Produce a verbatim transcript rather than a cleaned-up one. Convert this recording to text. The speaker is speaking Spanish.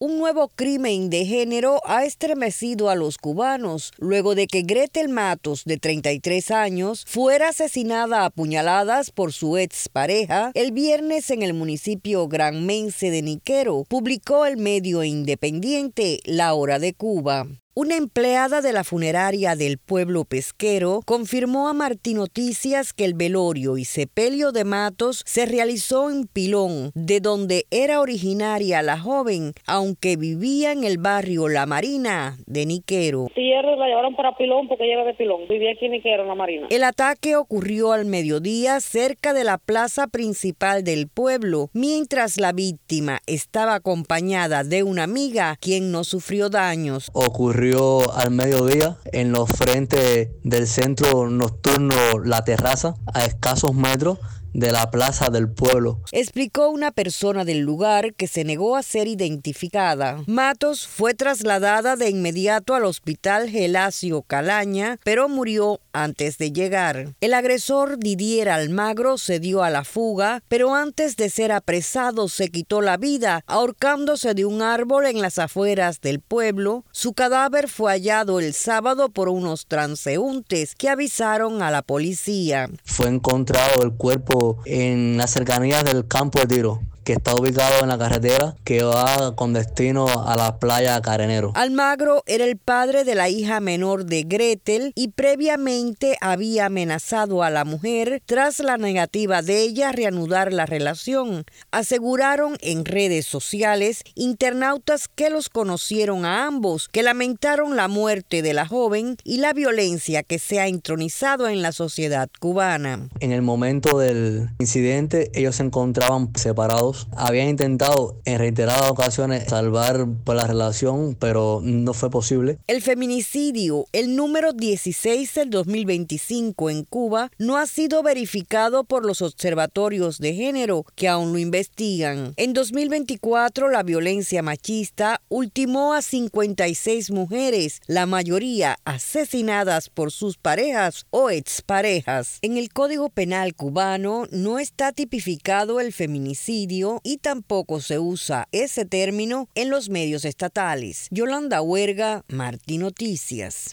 Un nuevo crimen de género ha estremecido a los cubanos luego de que Gretel Matos, de treinta y tres años, fuera asesinada a puñaladas por su expareja el viernes en el municipio granmense de Niquero, publicó el medio independiente La Hora de Cuba. Una empleada de la funeraria del pueblo pesquero confirmó a Martín Noticias que el velorio y sepelio de Matos se realizó en Pilón, de donde era originaria la joven, aunque vivía en el barrio La Marina de Niquero. Sí, la llevaron para Pilón porque ella era de Pilón, vivía aquí en Niquero, en La Marina. El ataque ocurrió al mediodía cerca de la plaza principal del pueblo, mientras la víctima estaba acompañada de una amiga, quien no sufrió daños. Ocurrió al mediodía en los frentes del centro nocturno La Terraza, a escasos metros de la plaza del pueblo, explicó una persona del lugar que se negó a ser identificada. Matos fue trasladada de inmediato al hospital Gelasio Calaña, pero murió antes de llegar. El agresor Didier Almagro se dio a la fuga, pero antes de ser apresado se quitó la vida ahorcándose de un árbol en las afueras del pueblo. Su cadáver fue hallado el sábado por unos transeúntes que avisaron a la policía. Fue encontrado el cuerpo en las cercanías del campo de tiro, que está ubicado en la carretera que va con destino a la playa Carenero. Almagro era el padre de la hija menor de Gretel y previamente había amenazado a la mujer tras la negativa de ella a reanudar la relación. Aseguraron en redes sociales internautas que los conocieron a ambos, que lamentaron la muerte de la joven y la violencia que se ha entronizado en la sociedad cubana. En el momento del incidente, ellos se encontraban separados. Habían intentado en reiteradas ocasiones salvar la relación, pero no fue posible. El feminicidio, el número dieciséis del dos mil veinticinco en Cuba, no ha sido verificado por los observatorios de género, que aún lo investigan. En dos mil veinticuatro, la violencia machista ultimó a cincuenta y seis mujeres, la mayoría asesinadas por sus parejas o exparejas. En el Código Penal cubano no está tipificado el feminicidio y tampoco se usa ese término en los medios estatales. Yolanda Huerga, Martín Noticias.